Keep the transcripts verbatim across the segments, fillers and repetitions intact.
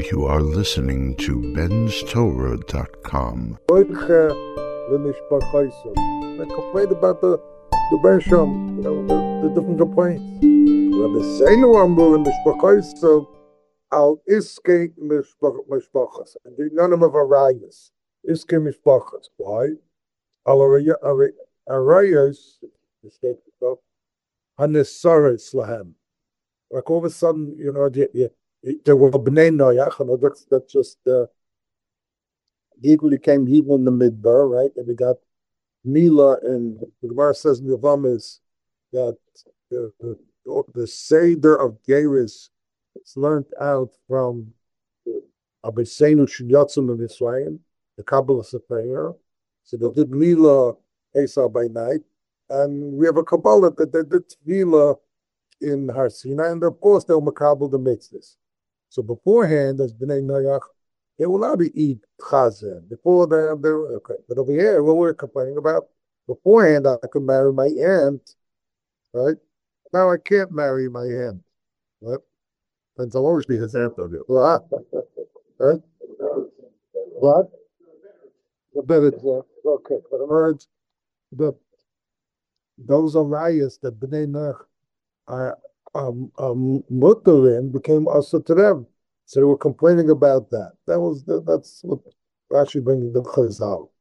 You are listening to bens torah dot com. They complained about the the Bershom, you know, the, the different complaints. Rabbi Seinu Amru in Mishpachos al Iske Mishpachos. And the none of Arayas. Iske Mishpachos. Why? Al Arayas, the state of Hanesaris Lahem. Like all of a sudden, you know, the, there were Bnei Noach, and that's, that's just uh, equally came evil in the midbar, right? And we got Mila, and the Gemara says in the Yavam is that the, the, the Seder of Geras is learned out from Abiseinu Shinyatzim of Israel, the Kabbalah Sefer. So they did Mila Esau by night, and we have a Kabbalah that they did Mila in Har Sinai, and of course they'll makabel the mitzvahs. So beforehand, as Bnei Noach, they will not be eat chazen. Before they have their, okay. But over here, what we're complaining about, beforehand, I could marry my aunt, right? Now I can't marry my aunt, right? And I'll always be his aunt of you. What? Right? What? The better, okay. But in words, the, those arayas that Bnei Noach are um, um, mutter became also to them. So they were complaining about that. That was the, that's what Rashi brings the Chazal.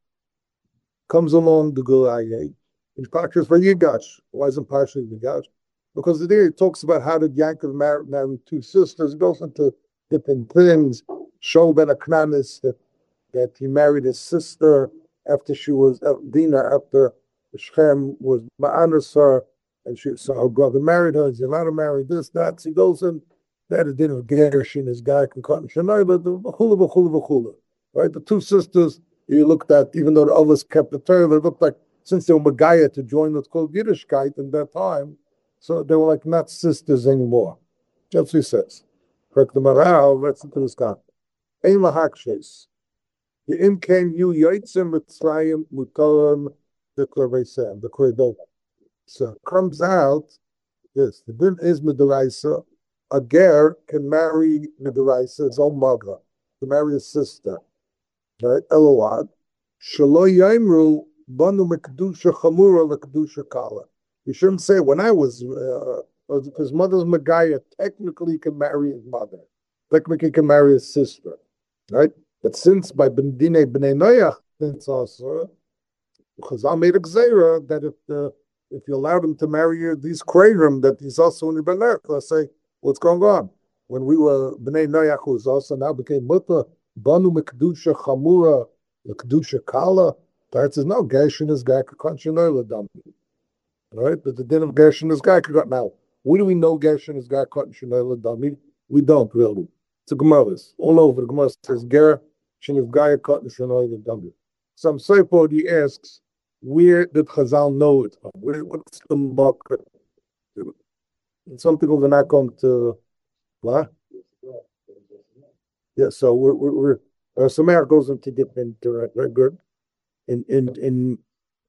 Comes along the Gulaye. In Parshas Vayigash. Why isn't Parshas Vayigash? Because there it talks about how did Yaakov marry, marry two sisters. It goes into different things. Shol ben Aknanis, that, that he married his sister after she was, uh, Dinah, after Shem was Ma'anas her, and she, so her brother married her. He's allowed to marry this, that. So he goes in. That it didn't Gershon, his guy can cut Shanai, but the V'chula, V'chula, V'chula. Right? The two sisters, you looked at, even though the others kept the Torah, they looked like, since they were Megaya to join what's called Yiddishkeit in that time, so they were like not sisters anymore. That's what he says. Correct the Maral, let's into this guy. Ein lahakshes. Ye'im ken yu yoitzim mitzrayim mutarim deklarvesem, the Koydov. So it comes out, yes, the din is midaraisa. A ger can marry Midaraisa, his own mother, to marry his sister. Right? Elowad. Shalo Yaimru Banu Mekdusha Chamura Lekdusha Kala. You shouldn't say when I was uh, his mother's Megaya, technically he can marry his mother. Technically he can marry his sister. Right? But since by Bendine Bnei Noach, since also Chazal made a gzeira that if the if you allowed him to marry these Kreirim, that he's also in the Beler, let's say. What's going on? When we were Bnei Noach, who was also now became Mutta, Banu Mekdusha Chamura, the Kedusha Kala. That says no, Gershon is guy Kakanshinoy Ladam. Right? But the din of Gershon is guy now. Where do we know Gershon is guy Kakanshinoy Ladam? We don't really. It's a Gemara. All over the Gemara says Gershon is guy Kakanshinoy Ladam. Some Sephodi asks, where did Chazal know it from? Where, what's the market? And some people are not going to, what? Yeah, so we're, we're, we're uh, Samar goes into different, uh, very good. In, in, in,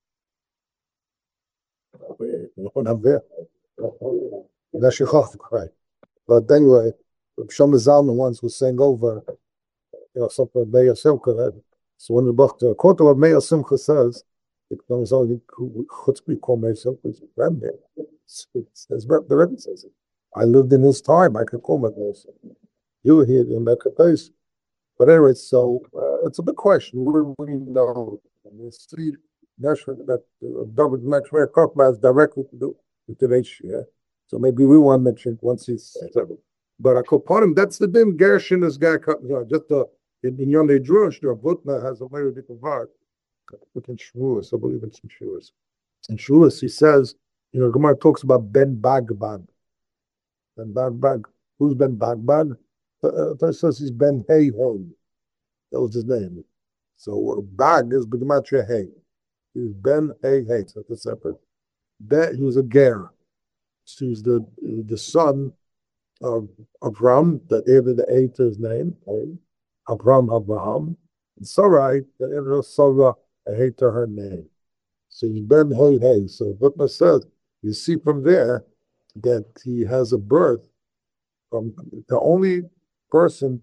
I'm there. That's your right. But anyway, Shlomo Zalman once was saying over, you know, something with Meir Simcha. So when the book, according to what Meir Simcha says, it comes only Chutzpah called Meir Simcha, it's Rebbe. Says, the Rebbe says it. I lived in his time. I could call my person. You were here in that case. But anyway, so uh, it's a big question. We we know we see that David Mechmer Kochma has directly to do with today's year. So maybe we want to mention it once he's seven. But I call upon him. That's the din. Gershon is guy just the in Yonde Drush. The Butna has a very different part. In Shavuos, I believe in some Shavuos. In Shavuos, he says. You know, Gemara talks about Ben Bagbag. Ben Bagbag. Who's Ben Bagbag? Uh, uh, says he's Ben Hey Hey. That was his name. So uh, Bag is B'gematria Hey. He was Ben Hey Hey. So that's separate. Ben, he was a ger. So he was the the son of Avram that added the A to his name. Hey. Avram Abraham. And Sarai that added Sarah a Hey to her name. So he's Ben Hey Hey. So Butna says. You see from there that he has a birth from the only person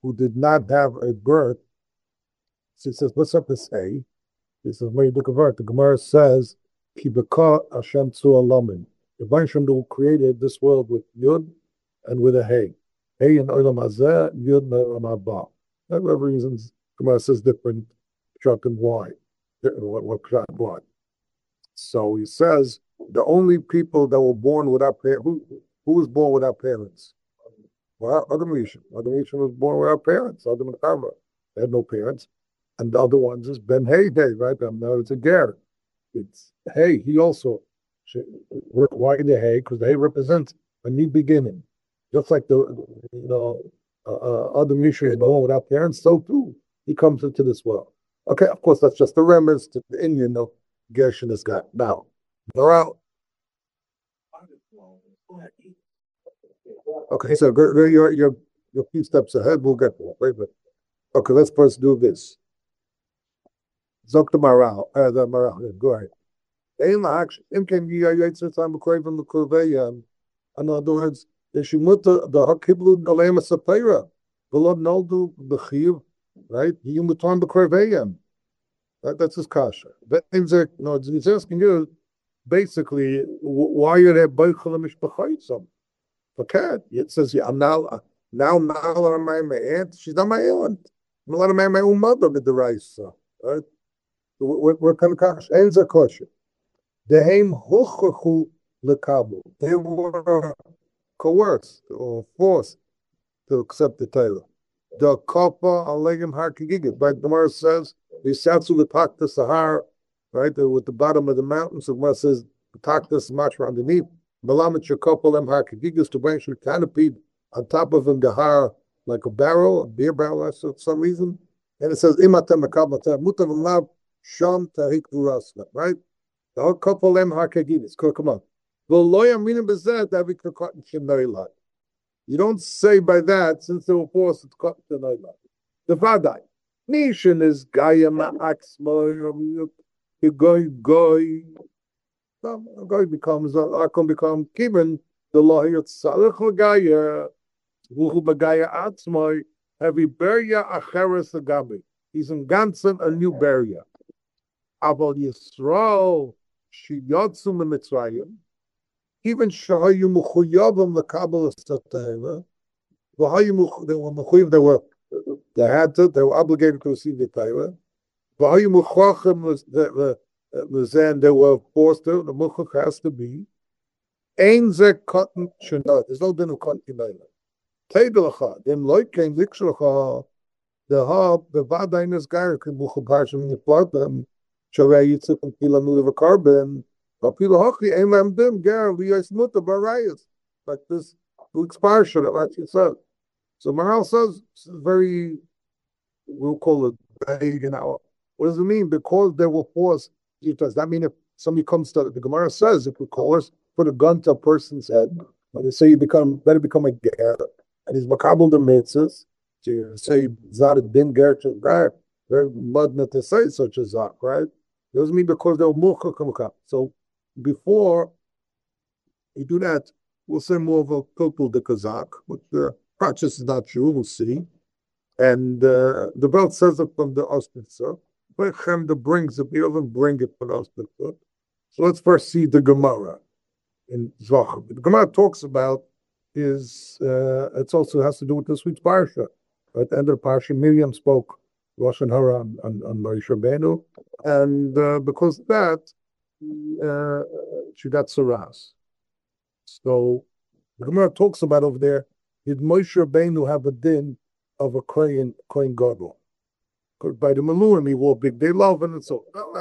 who did not have a birth. She says, what's up to say? He says, when you look at the Gemara says, Ki beka Hashem tzu alamin. The Hashem created this world with Yud and with a Hey. Hey in Olam Hazeh, Yud in Olam Haba. There are reasons Gemara says different Pshat and why. What, what Pshat and why. So he says, the only people that were born without parents, who, who was born without parents? Well, Adam Rishon. Adam Rishon was born without parents. Adam and Chava. They had no parents. And the other ones is Ben Hey Day, right? Now it's a ger. It's Hey, he also, why the Hey? Because the Hey represents a new beginning. Just like the, you know, uh, uh, Adam Rishon is born without parents, so too, he comes into this world. Okay, of course, that's just a reference to the Indian of Gershon has got. Now, they're out. Okay, so you're, you're, you're a few steps ahead. We'll get there. Wait a minute. Okay, let's first do this. Zok the Maral. Uh, the Maral. Yeah, go ahead. In other words, the Shimutta, the Hakiblu, the Lema Sapira, the Lord Noldu, the Chiv, right? You mutan b'korveyam. Right, that's his kasha. But no, he's asking you basically why are there boichel mishpachayitzam? Okay, it says yeah, I'm now now now I'm my aunt. She's not my aunt. I'm not my my own mother with the rice. Right? What what kind of kasha? Ends a kasha. The heim hochachu lekabel. They were coerced or forced to accept the Torah. The Kappa Alegim Har Kigigit. But the Gemara says, the Satsu Takta Sahar, right, with the bottom of the mountain. So the Gemara says, Takta Samatra underneath. Balamit Shakoppa Lem Har Kigigis to branch the canopy on top of him, the Har, like a barrel, a beer barrel, for some reason. And it says, Imatem Makabata Mutav Lav Sham Tarik Durasna, right? The whole Kappa Lem Har Kigigis. Come on. Veloyam Minim Bezet, Avik Cotton Shimnari. You don't say by that, since they were forced to cut the night. The Vadai. Nation is Gaia Ma'axma, you go, go. Goy becomes, Akon become Kibin, the lawyer, Salach Gaia, Wuhu Bagaya Atzmoy, Heavy Beria Acheres Agabi. He's in Gansen, a new Beria. Abel Yisrael, Shiyotsum Mitzrayim. Even Shahayu Mukhuyavim the Kabbalah Satayva, they were Mukhuyav, they were they had to, they were obligated to receive the Torah. Vahayu Mukhachim was the the they were forced to, the Mukhach has to be. Ein ze cotton shenot. There's no din of cotton kinayla. Teidelacha, them loik came likshlacha, the hub, the vadainas gair can Mukhach Parshim in the plot them, Shavay Yitzuk and Pilanu of a carbon. Like this week's parsha that actually said. So Maral says this is very, we'll call it vague and our. What does it mean? Because they were forced. Does that mean if somebody comes to the Gemara says if we coerce put a gun to a person's head, and they say you become better become a ger, and he's makabel the mitzvahs, to say zad din ger to ger, very mud not to say such a zak, right? It doesn't mean because they were mucha. So before you do that, we'll say more of a total de kazak, but the practice is not true, we'll see. And uh, the belt says it from the Ostitzer, but Chemda brings it, he doesn't bring it from the Ostitzer. So let's first see the Gemara in Zohar. The Gemara talks about is, uh, it also has to do with this week's Parsha. At the end of the Parsha, Miriam spoke Rosh Hara on, on, on Moshe Rabbeinu, and uh, because of that, Uh, she got saras. So the Gemara talks about over there, did Moshe Rabbeinu have a din of a Kohen Kohen Gadol? Because by the Malurim he wore big day love and so.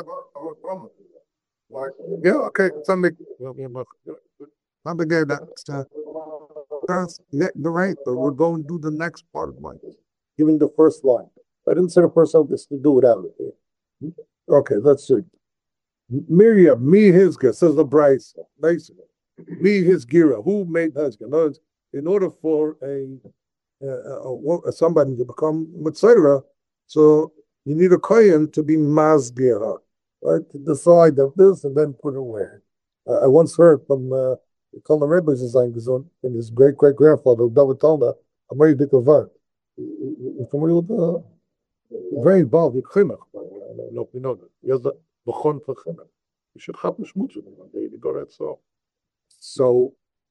Yeah, okay, something. Not the guy that's that's the right, but we're going to do the next part of mine, giving the first line. I didn't say the first line is to do without it. Okay, let's see. Miriam, me Hizga, says the Bryce, basically. Me his gira, who made Hizga? In order for a, a, a somebody to become Mitzvah, so you need a Kohen to be Mazgira, right? To decide of this and then put it away. Uh, I once heard from uh, the Rebbe's in his great great grandfather, David Talma, a very big event. you're familiar with the very involved with chinuch. I don't know if you know that. He has the bechon for chinuch. You should have mishmutz with him one day. You go that so. So,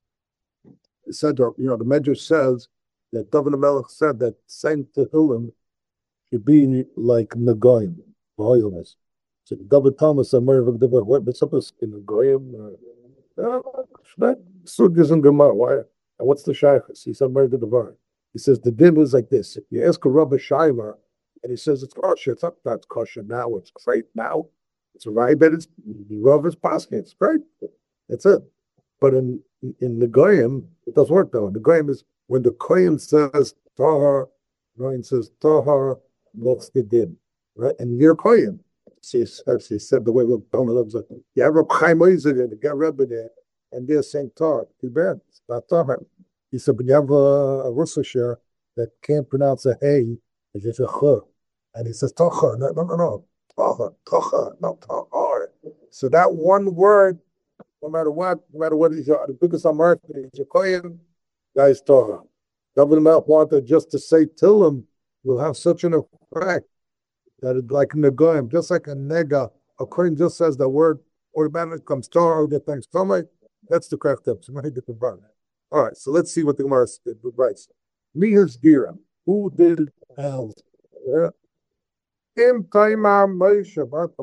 it said, you know, the Medrash says that David Melech said that Saint Tehillim should be like Nagoyim, Holiness. So David Thomas and Mary Vagdavar, what what's up with Nagoyim? That sug is in Gemara. Why? And what's the shaykhs? He said Mary Vagdavar. He says the din is like this. If you ask a Rabbi Shaila and he says it's kosher, it's not that's kosher now, it's great now. It's a right, but it's the Rav is passing, it's great. That's it. But in in the Goyim, it doesn't work though. The Goyim is when the Kohen says Tahar, Goyim says Tahar, what's the din? Right? And you're Kohen. She, she said the way we're telling them, you have a Chaim Oizer there, the Rebbe there, and they're saying Tahar. Too bad. It's not Tahar. He said, but you have a, a Russisher that can't pronounce a hey, it's just a ch. And he says Tahar. No, no, no, no. Tahar, Tahar, not Tahar. So that one word, no matter what, no matter what is your, the biggest on earth, is your Kohen, guys, Torah. David Melech wanted just to say Tillim will have such an effect that it's like Negoim, just like a nega, a Kohen just says the word, automatically comes Torah, the things coming. That's the correct step. So many different part. All right, so let's see what the Gemara writes. Mihir's Gira, who did else? Yeah. In time of Moshe,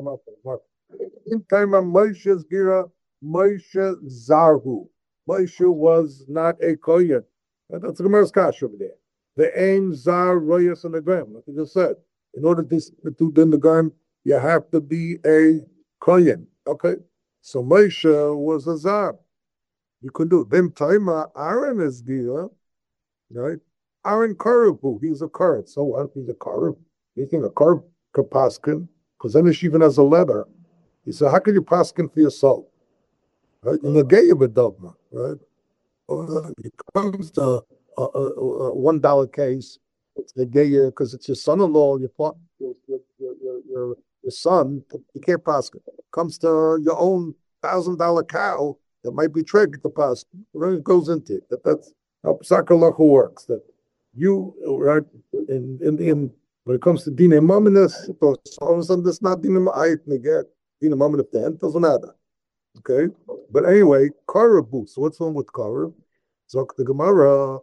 in time of Moshe's Gira, Moshe Zarhu. Moshe was not a Kohen. That's the Gemara's Kash over there. The aim Zar Royas and the Gram, like you just said. In order to do the Nagam, you have to be a Kohen. Okay? So Moshe was a Zar. You can do it. Then Taima, Aaron is Gira, right? Aaron Karubu, he's a Karat. So what? He's a Karub. You think a Karub could paskin? Because then she even has a letter. He said, how can you paskin for yourself? Right? In the gay of a dogma, right? It comes to a, a, a one dollar case. It's the gay because it's your son-in-law, your your, your, your, your, your son. You can't pass it. Comes to your own thousand dollar cow that might be tricked to pass. It goes into it. That, that's how Psakalacha works. That you right in in, in when it comes to Dina Maminus, all of a sudden that's not Dina Ma'ayit Neget. Dina Maminus the end doesn't matter. Okay, but anyway, Karabu. So what's wrong with Karab? So the Gemara.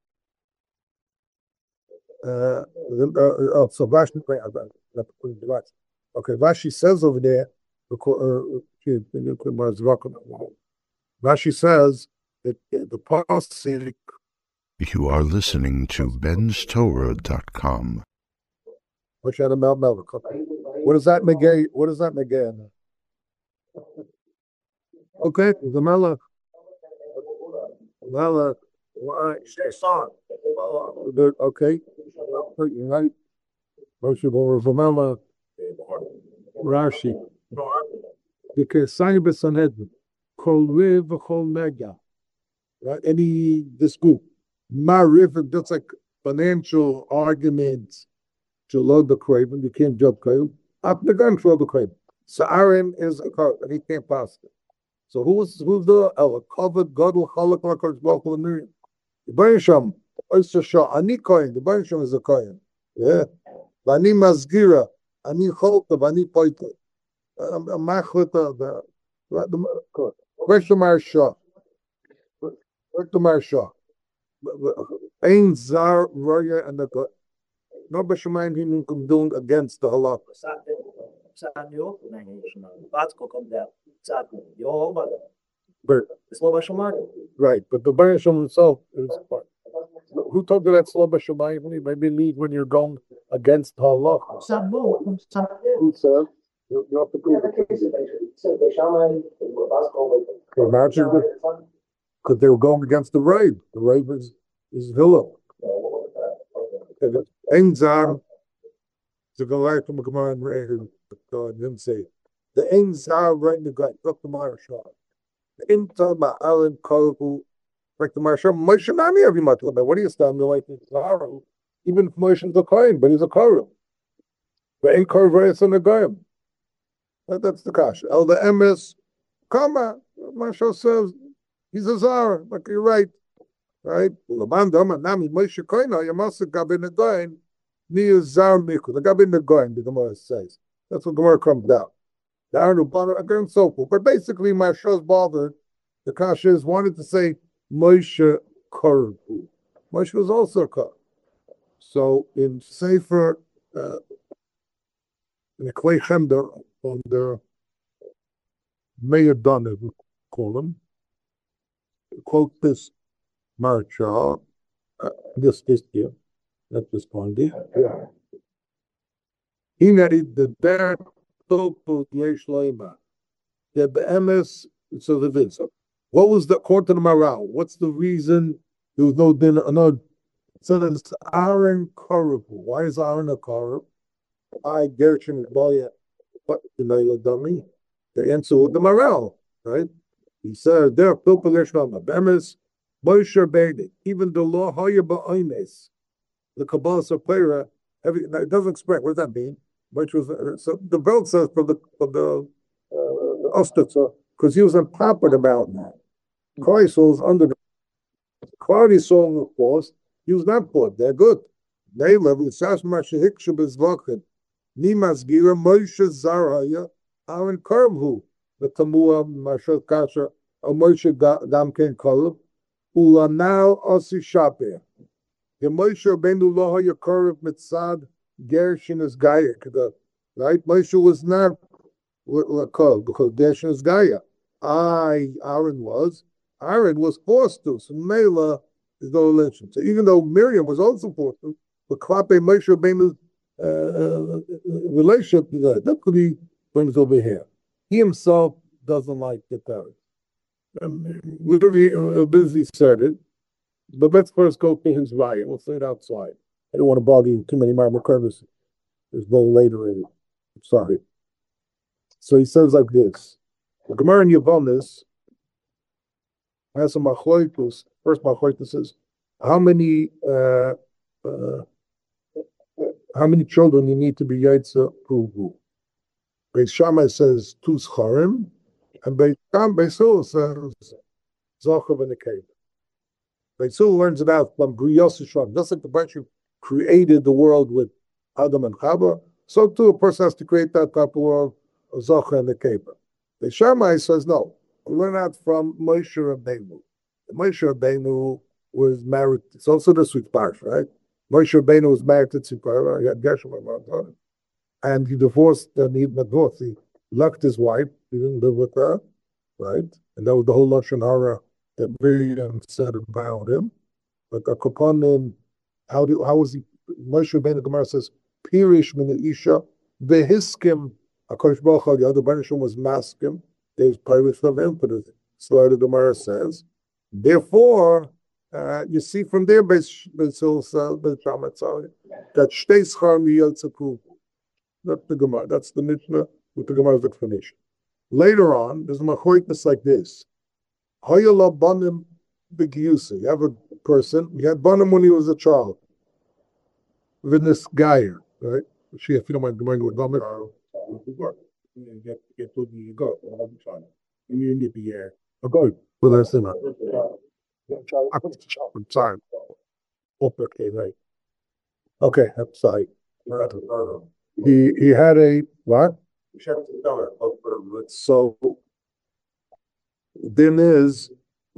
Uh, uh, so Rashi, okay, Rashi says over there. Rashi says that the pasuk. You are listening to Ben's Torah dot com. What does that negate? What does that negate? Okay, the Melech. Melech. Okay. Right. Moshe Boravamela. Rashi. Because Saibas Sanhedrin. Kol Riv Kol Mega. Right? Any this group. Mariv, that's like financial arguments to load the craven. You can't jump craven. Up the gun for the craven. So Aaron is a car and he can't pass it. So who's who's the El covered Godel Chalak Lakar Zbachel and Miriam? The Barucham, Oyster Shah, Ani Kohen, the Barucham is a Kohen. Yeah. Vani Mazgira, Ani Cholta, Vani Poita. A Machlita, the question Marshah. Question Marshah. Ein Zar, Roya, and the no Bashaman he doing against the halakha. But, right, but the Baruch himself is part. Who told you that Sloba Shemayim? Maybe lead when you're going against halakha. Who said? You, you have to prove it. Imagine because they were going against the raid. The raid is is Hillel. Ein Zar to go right from a Gemara and raid. God didn't say the Ein Zar right in the guy. Look the Marashah. In time, Alan Kohu, like the Marshal, Moshe Nami every month. What do you stand me like Zara? Even if Moshe is a Kohen, but he's a Kohen. But in Korvayas and the Goyim. That's the Kash. El the M S, Kama, Marshal says he's a Zara. Like you're right. right? Ulabandam and Nami Moshe Koina, Yamasa Gabin Goin, near Zar Miku, the Gabin Goin, the Gemara says. That's what Gemara comes down. The Arnubana again, so forth. But basically, my show's bothered. The Kashas wanted to say Moshe Korbu. Moshe was also a Kor. So in Sefer, uh, in the Klei Chemder, on the Meir Dana, we call him, quote this Marcha, uh, this this year, that was point there. He netted the bear topo yesh loima. The be'emes, so the vinza. What was the according to the Maral? What's the reason there was no dinner? No, so it's Aaron Korub. Why is Aaron a Korub? I Gershon Boya, but the Naila Dummy. The answer with the Maral, right? He said there, Pilpul Yeshlama, Be'emes, Moshe Be'edik, even the law Hoya Ba'oines, the Kabbalah Sapira, it doesn't explain. What does that mean? Which was uh, so the belt says from the from the uh, Ostitzer, because he was on top of the mountain. Kreisel was under the cloudy song, of course. He was not put. They're good. They live with Sash Mashahik Shabizvakin. Nimas Gira Moshe Zaraya Aaron Karmhu. The Tamua Mashal Kasha or Moshe Gamken Kolab. Ulanal Osi Shapir. The Moshe Benu Loha Yakorov Mitzad. Gershon is Gaia, right? Moshe was not called because Gershon is Gaia. I, Aaron was. Aaron was forced to. So Mela is no relation. So even though Miriam was also forced to, but Klape Moshe Rabbeinu's uh, uh, relationship, that could be brings over here. He himself doesn't like the Torah. Um, we're very uh, busy started, but let's first go to his riot. We'll say it outside. I don't want to bother you too many marble curves. There's no later in it. I'm sorry. So he says like this. The Gemara in Yavanis has a machoitus. First machoitus says, how many uh, uh, how many children you need to be yaitza pruvu? Beis Shammai says two scharim, and Beis Sham Beis Hillel says zachav and a cave. Beis Hillel learns it out from Briyos Yisrael. Just like the bunch of created the world with Adam and Chava, so too a person has to create that type of world, Zocha and the Keber. The Shammai says no. We learn that from Moshe Rabbeinu. Moshe Rabbeinu was married. It's also the sweet part, right? Moshe Rabbeinu was married to Tzipora. He had Gershom and he divorced. And he divorced. He left his wife. He didn't live with her, right? And that was the whole lashon hara that Miriam said about him. But the Kapanim. How do how was he? Moshe Rabbeinu Gemara says, "Pirish min isha vehiskim." Akash Baruch Hu, the other Banishim was maskim. There's pirates from him, but the slide of the Gemara says. Therefore, uh, you see from there, that shtei schar miyotzaku. That's the Gemara. That's the Mishnah with the Gemara's explanation. Later on, there's a machoitness like this. Hayala banim b'giyusa. You have a person. He had banim when he was a child. With this guy, right? She, if you don't mind, going with vomit. You get get to the go. You need to be here. A go. Well, that's it. I'm sorry. Okay, right. Okay, I'm sorry. He he had a what? So then is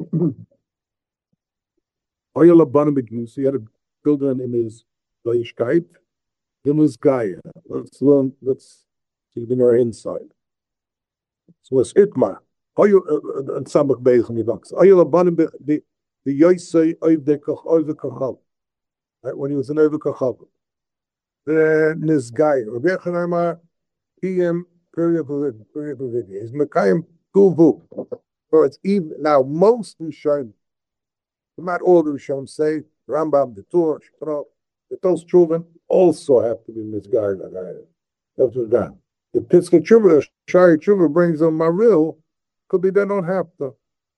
Oyala Banabigus. He had a builder in his Leishkeit. Then was Gaia. Let's learn. Let's see the more inside. So it's Itma. Oyo and Samach Beis and Yivaks. Oyala Banabig the the Yosei of the over Kachal. Right when he was an over Kachal. Then this guy, Rabbi Chanamar, P M period period period. Is Mekayim Guvu. So it's even now most Rishonim, not all the Rishonim say Rambam, the Torah, that those children also have to be misguided. That's what that. The Pitzke Tshuva, Shari Tshuva brings them Maril, could be they don't have to.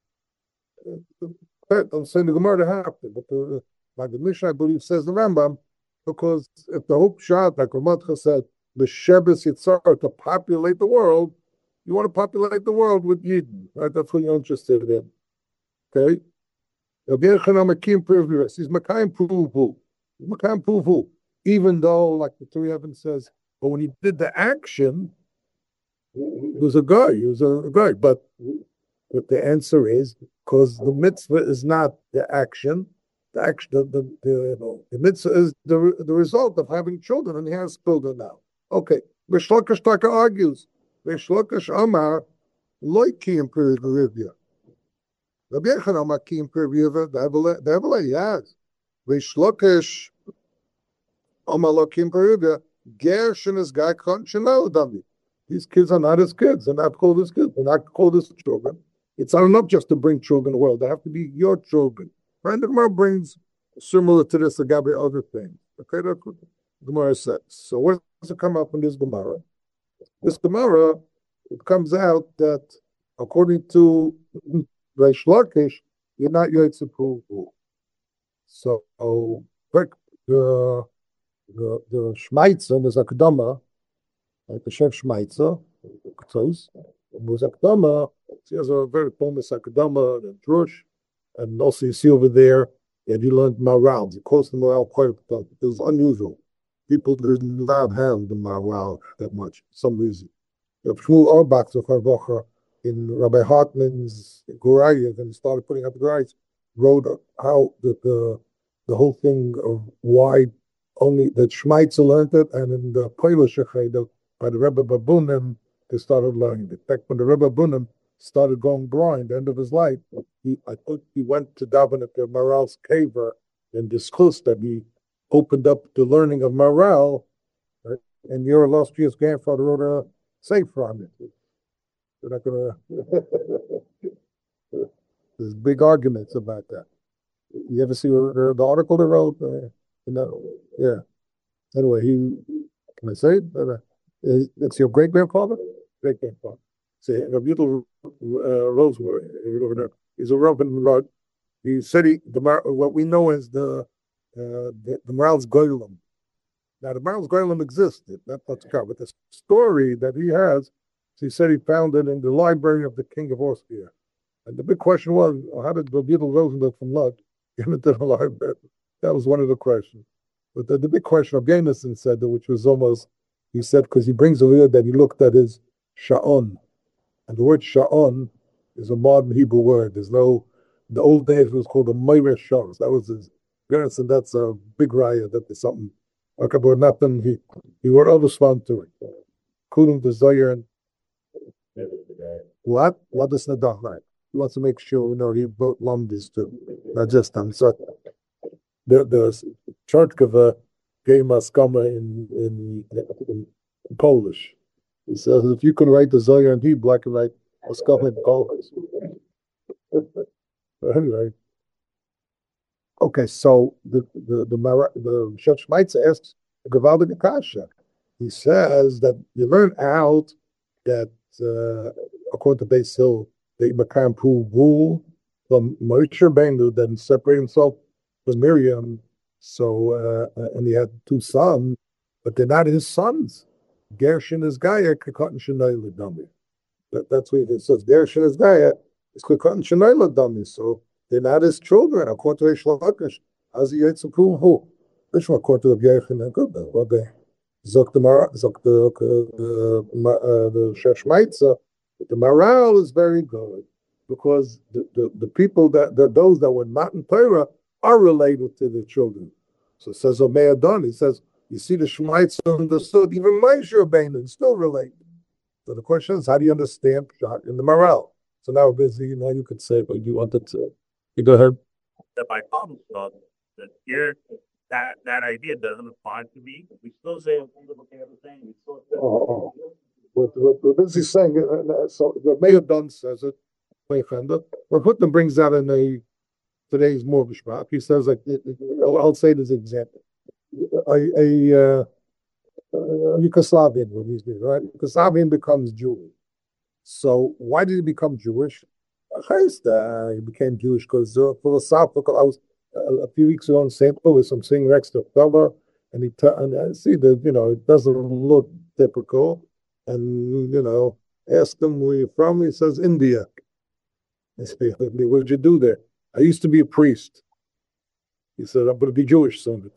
I'm saying the Gemara have to, but the, like the Mishnah, I believe, says the Rambam, because if the hope shot, like Ramatcha said, the Shebbes Yitzhar to populate the world, you want to populate the world with Yidden, right? That's what you're interested in. Okay? Rabbi Yochanan Makim Perviras. He's Makayim Puvu. Makayim Puvu. Even though, like the Torah Evans says, but when he did the action, he was a guy. He was a guy. But, but the answer is because the mitzvah is not the action. The action, the, the, the, the mitzvah is the, the result of having children, and he has children now. Okay. Rish Lakish Taka argues. Rish Lakish Amar Loikim Perivya. Rabbi Yochanan Amar Kim Perivya. The Evele, yes. Rish Lakish Amar Loikim Perivya. Gershon is guy Chanel Dami. These kids are not his kids. They're not called his kids. They're not called his children. It's not enough just to bring children to the world. They have to be your children. Right? The Gemara brings similar to this about other things. Okay, that's what the Gemara says. So where does it come up in this Gemara? This Gemara, it comes out that according to Reish Lakish, you're not Yotze Puvu. So the the the Shmaitzer, there's a Kedama, like the Chef Shmaitzer, close. There's a Kedama. He has a very famous Akadama and Drush. And also you see over there, and you learned Maral. He calls the Maral quite a bit. It was unusual. People did not have the Maral that much for some reason. Shmuel Auerbach, in Rabbi Hartman's Gurayas, and he started putting up the Gurayas, wrote how the, the the whole thing of why only that Shmaitzer learned it, and in the Polish by the Rebbe Babunim, they started learning it. In fact, when the Rebbe Babunim started going blind, the end of his life, he I think he went to daven at the Maral's caver and discussed that he opened up the learning of Maral, right? And your illustrious grandfather wrote a sefer on it. They're not gonna there's big arguments about that. You ever see the article they wrote? Uh, you know, yeah. Anyway, he can I say it? Uh, it's your great grandfather? Great grandfather. Say a beautiful uh, Rosewood over there. He's a Robin Rod. He said he the what we know as the uh, the, the Maral's Goylem. Now the Maral's Goylem existed. That, that's covered. But the story that he has, he said he found it in the library of the King of Austria. And the big question was, how did Rabbeinu Rosenberg from Lud get into the library? That was one of the questions. But the, the big question of Gamison said, which was almost, he said, because he brings over here that he looked at his Sha'on. And the word Sha'on is a modern Hebrew word. There's no, in the old days it was called a Meireh Sha'os. That was his parents, and that's a big raya that there's something. Okay, but nothing, he, he would respond to it. Including the Zohar and what? What is Nadal like? He wants to make sure, you know, he both lumdis too. Not just on so the the Chartkova gave us skama in, in in Polish. He says if you can write the Zohar in Hebrew, I can write a skama in Polish. Anyway. Okay, so the the the the Chef Schmeitzer asks a gewaltige kasha. He says that you learn out that uh, according to Beis Hill, the Makam Pu rule from Moshe Rabbeinu then separate himself from Miriam. So uh, and he had two sons, but they're not his sons. Gershon is Gaia, Kekatan Shenai Ladami. That that's what it says. Gershon is Gaia, is Kekatan Shenai Ladami. So they're not his children. According to Reish Lakish, as he Yitzchak who, which one according to the Yerchin and good. Okay. Zok the Mar, Zok the the the Chef Shmeitzer, the Maral is very good because the, the, the people that the, those that were not in Torah are related to the children. So it says Omer Don. He says you see the Shmeitzer understood even Moshe Rabbeinu still related. So the question is, how do you understand Pshat in the Maral? So now we're busy. You know, you could say, but you wanted to. You go ahead. That my problem thought that here. That that idea doesn't apply to me. We still say everything. We still say oh, oh. What, what, what is he saying? Uh, so the Mayor Dunn says it. What Putnam brings out in a today's Morbishbach. He says like I'll, I'll say this example. A a, uh, a Yugoslavian, right? Yugoslavian becomes Jewish. So why did he become Jewish? Uh, he became Jewish because uh, philosophical. I was. A few weeks ago in Saint Louis, I'm seeing next to a fella, and he t- and I see that you know it doesn't look typical, and you know asked him where you from. He says India. I say, what'd you do there? I used to be a priest. He said, I'm going to be Jewish soon.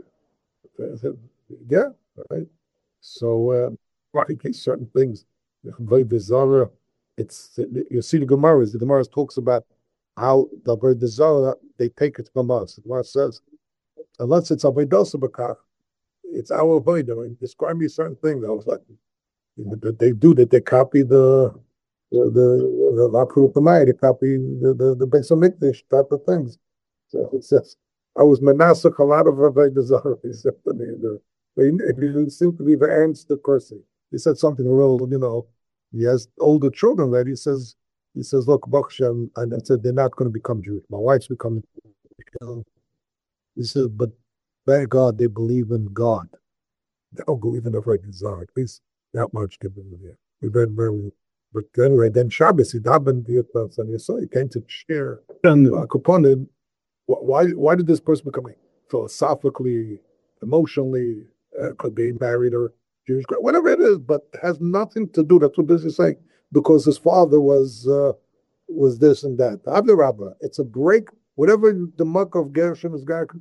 I said, yeah, right. So, uh, right, certain things, very bizarre. It's, you see the Gemara, the Gemara talks about how the very bizarre, they take it from us. The Gemara says, unless it's Avodah B'kach, it's our Avodah. Describe me certain things. I was like, that they do that, they copy the the the Lapru Pamai, they copy the the, the Beis HaMikdash type of things. So it says, I was Manasseh a lot of Avodah Zarah. He said to me, they didn't seem to be the ants the cursing. He said something real, you know, he has older children that he says, he says, look, Bakshem, and I said, they're not going to become Jewish. My wife's becoming Jewish. He says, but thank God they believe in God. They don't believe in the right desire. At least that much given them here. We've been very, but anyway, then Shabbos, he davened the Yitbas, and you saw he came to share. And Kuponim, why, why did this person become philosophically, emotionally, uh, could be married or Jewish, whatever it is, but has nothing to do, that's what this is saying, because his father was uh, was this and that. Avda Rabbah, it's a break, whatever the muck of Gershon is going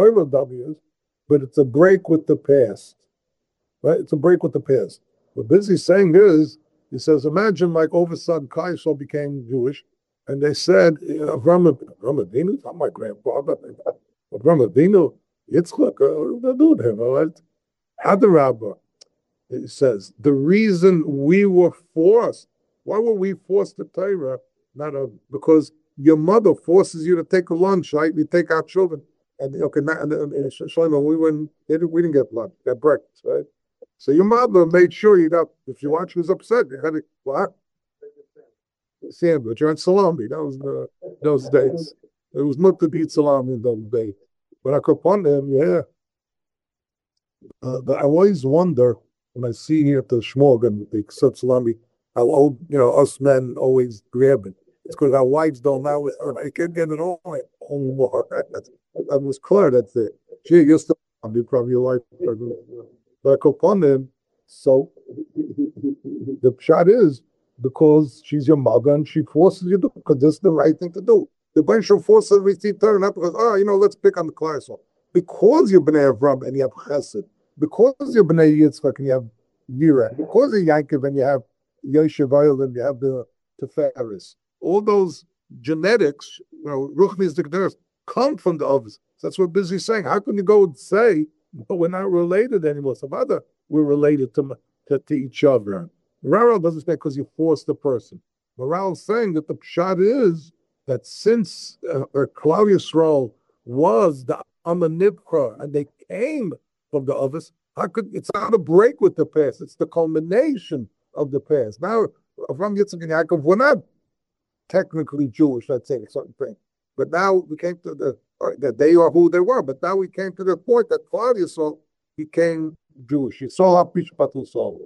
to is, but it's a break with the past. Right? It's a break with the past. What Busy saying is, he says, imagine like all of a sudden Kaisel became Jewish, and they said, Avram Avinu, not my grandfather, Avram Avinu, Yitzchak, they'll do it him, all right? Hadarabba, it says, the reason we were forced, why were we forced to Torah? Not a, because your mother forces you to take a lunch, right? We take our children, and okay, not, and, and, and Shlomo, we wouldn't, we didn't get lunch, get breakfast, right? So your mother made sure you got, if you watch, she was upset. You had to, what? Sandwich, you're on salami. That was the, those days. It was not to eat salami in those days. But I could upon them, yeah. Uh, but I always wonder when I see here at the Shmog and the Ksut salami, how old, you know, us men always grab it. It's because our wives don't know it, or I can't get it all anymore. I was clear that's it. She used to be probably your wife. Like upon them, so the shot is because she's your mother and she forces you to, because this is the right thing to do. The bunch of forces we see turn up because, oh, you know, let's pick on the Klarsel. Because you're Bnei Avram and you have Chesed, because you're Bnei Yitzchak and you have Yira, because of Yankov and you have Yeshiv and you have the Teferis, all those genetics, you know, Ruchnis Dikders, come from the others. So that's what Busy saying. How can you go and say, but we're not related anymore? Some other, we're related to, to, to each other. Morale doesn't say because you force the person. Morale is saying that the pshat is that since uh, Klal Yisrael was the Amanibcha and they came from the others, how could it's not a break with the past? It's the culmination of the past. Now, Avram Yitzchak and Yaakov were not technically Jewish, let's say, a certain thing. But now we came to the that they are who they were. But now we came to the point that Klal Yisrael became Jewish. Yisrael HaPish Patul Sol.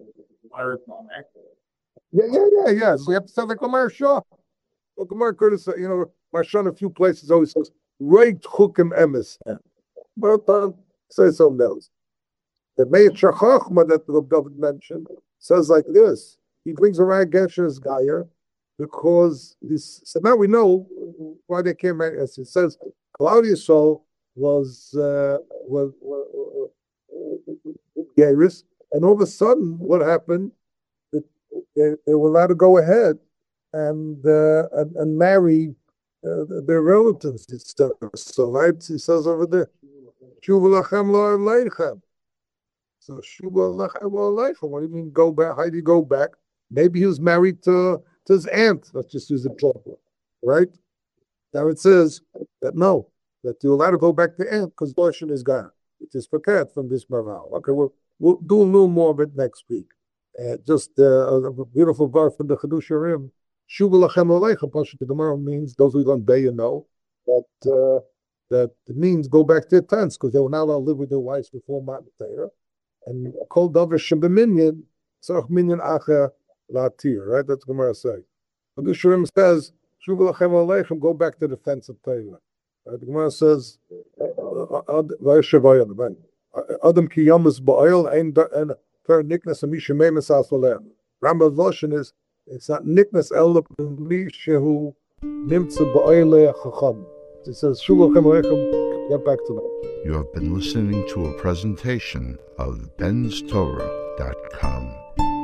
Yeah, yeah, yeah, yeah. So you have to sound like Lamar Shah. Well, Lamar Curtis, you know, my son a few places always says, Reit Chukim Emes. But uh, say something else. The Meir Chachachma that the David mentioned says like this. He brings a Rag Gesher's Geyer because this. So now we know why they came. As it says, Klal Yisrael was uh, was was Geiris, and all of a sudden, what happened? They, they were allowed to go ahead and uh, and, and marry uh, their relatives. So right, he says over there, Shuva lachem lo aleichem. So Shuva lachem lo aleichem. What do you mean go back? How do you go back? Maybe he was married to, to his aunt. Let's just use a example, right? Now it says that no, that you're allowed to go back to aunt because Lashon is gone. It is prepared from this Maral. Okay, we'll, we'll do a little more of it next week. Uh, just uh, a beautiful verse from the Chedush Rim. Shuva lachem aleichem. Pasuk tomorrow means those who don't bay, you know that uh, that means go back to their tents because they were not allowed to live with their wives before Matan Torah. And called davar shem b'minyan tzarich minyan acher latir. Right? That's what Gemara say. Chedush Rim says Shuva lachem aleichem. Go back to the fence of Torah. Right? The Gemara says vayishavayim. Adam ki yamas ba'oil ein and per niknas amisha memes asolem. Rambam's lotion is it's not niknas el misha who nimtza ba'oile chacham. It says, Shulachem Aleichem, get back to that. You have been listening to a presentation of bens torah dot com.